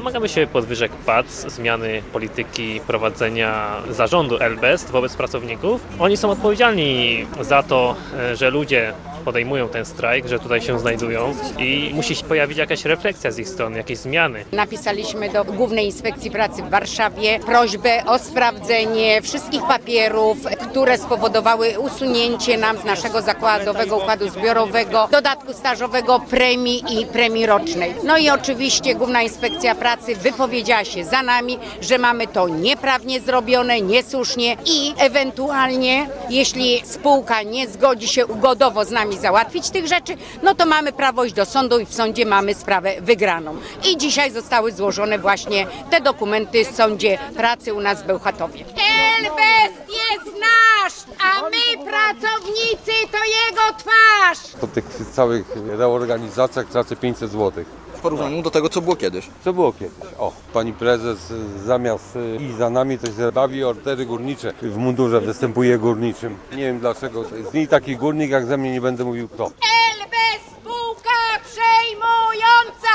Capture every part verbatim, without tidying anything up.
Domagamy się podwyżek płac, zmiany polityki prowadzenia zarządu L B S wobec pracowników. Oni są odpowiedzialni za to, że ludzie podejmują ten strajk, że tutaj się znajdują i musi się pojawić jakaś refleksja z ich strony, jakieś zmiany. Napisaliśmy do Głównej Inspekcji Pracy w Warszawie prośbę o sprawdzenie wszystkich papierów, które spowodowały usunięcie nam z naszego zakładowego układu zbiorowego, dodatku stażowego, premii i premii rocznej. No i oczywiście Główna Inspekcja Pracy wypowiedziała się za nami, że mamy to nieprawnie zrobione, niesłusznie i ewentualnie, jeśli spółka nie zgodzi się ugodowo z nami załatwić tych rzeczy, no to mamy prawo iść do sądu i w sądzie mamy sprawę wygraną. I dzisiaj zostały złożone właśnie te dokumenty w Sądzie Pracy u nas w Bełchatowie. L B S jest nasz, a my pracownicy to jego twarz! Po tych całych reorganizacjach tracę pięćset złotych. W porównaniu do tego, co było kiedyś. Co było kiedyś? O, pani prezes zamiast iść za nami, to się bawi ordery górnicze. W mundurze występuje górniczym. Nie wiem dlaczego. Z niej taki górnik, jak ze mnie nie będę mówił kto. L B S spółka przejmująca,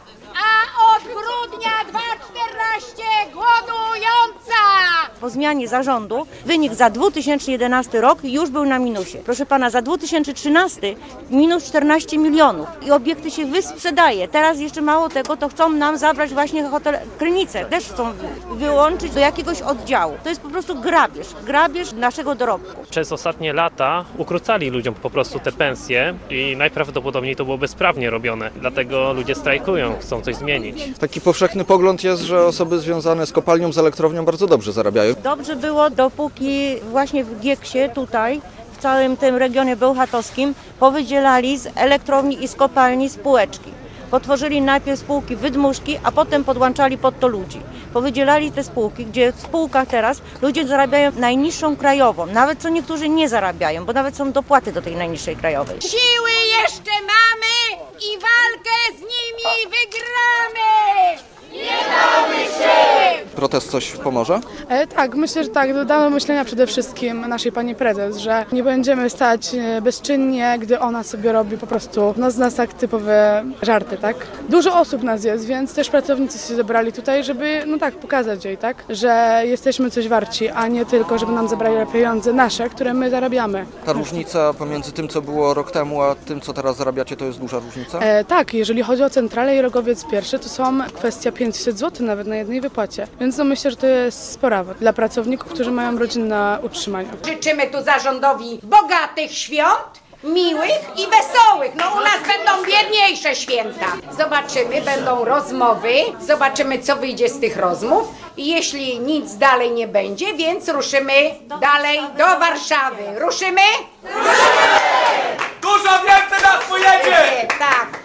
a od grudnia dwa tysiące czternastego głodująca. Po zmianie zarządu wynik za dwa tysiące jedenasty rok już był na minusie. Proszę pana, za dwa tysiące trzynasty minus czternaście milionów i obiekty się wysprzedaje. Teraz jeszcze mało tego, to chcą nam zabrać właśnie hotel Krynice. Też chcą wyłączyć do jakiegoś oddziału. To jest po prostu grabież, grabież naszego dorobku. Przez ostatnie lata ukrócali ludziom po prostu te pensje i najprawdopodobniej to było bezprawnie robione. Dlatego ludzie strajkują, chcą coś zmienić. Taki powszechny pogląd jest, że osoby związane z kopalnią, z elektrownią bardzo dobrze zarabiają. Dobrze było, dopóki właśnie w Gieksie tutaj, w całym tym regionie bełchatowskim, powydzielali z elektrowni i z kopalni spółeczki. Potworzyli najpierw spółki wydmuszki, a potem podłączali pod to ludzi. Powydzielali te spółki, gdzie w spółkach teraz ludzie zarabiają najniższą krajową, nawet co niektórzy nie zarabiają, bo nawet są dopłaty do tej najniższej krajowej. Siły jeszcze mamy i walkę z nimi wygramy! Nie damy się! Protest coś pomoże? E, tak, myślę, że tak. Dodamy myślenia przede wszystkim naszej pani prezes, że nie będziemy stać bezczynnie, gdy ona sobie robi po prostu no, z nas tak typowe żarty, tak? Dużo osób nas jest, więc też pracownicy się zebrali tutaj, żeby no tak pokazać jej, tak? Że jesteśmy coś warci, a nie tylko, żeby nam zabrali pieniądze nasze, które my zarabiamy. Ta różnica pomiędzy tym, co było rok temu, a tym, co teraz zarabiacie, to jest duża różnica? E, tak, jeżeli chodzi o centralę i Rogowiec pierwszy, to są kwestia pięćset złotych nawet na jednej wypłacie. Więc no myślę, że to jest sprawa dla pracowników, którzy mają rodzinę na utrzymaniu. Życzymy tu zarządowi bogatych świąt, miłych i wesołych. No u nas będą biedniejsze święta. Zobaczymy, będą rozmowy, zobaczymy co wyjdzie z tych rozmów i jeśli nic dalej nie będzie, więc ruszymy dalej do Warszawy. Ruszymy? Ruszymy! Dużo więcej nas pojedzie! Tak.